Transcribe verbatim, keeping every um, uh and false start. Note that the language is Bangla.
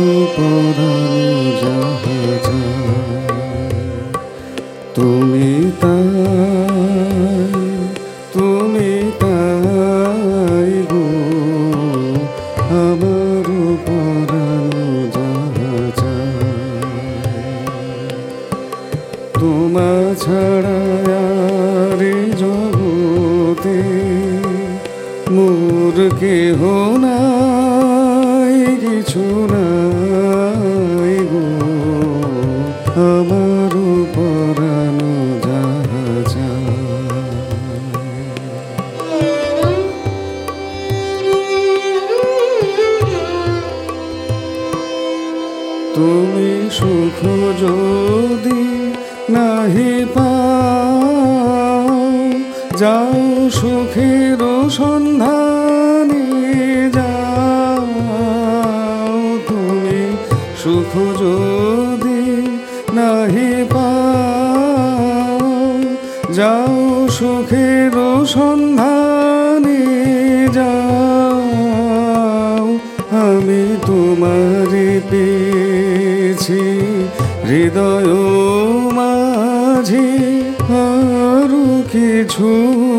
পরানো যাহা যায়, তুমি তাই, তুমি তাই গো আমার পরানো যাহা যায়। তোমা ছাড়া আর এই জগতে মোর কেহ নাই, কিছু নাই গো আমার পরানো যাহা যায়। তুমি সুখ যদি নাহি পাও, যাও সুখের সন্ধানে যাও। তুমি সুখ যদি নাহি পাও, যাও সুখের সন্ধানে যাও। আমি তোমারে পেয়েছি হৃদয় মাঝে, আরো কিছু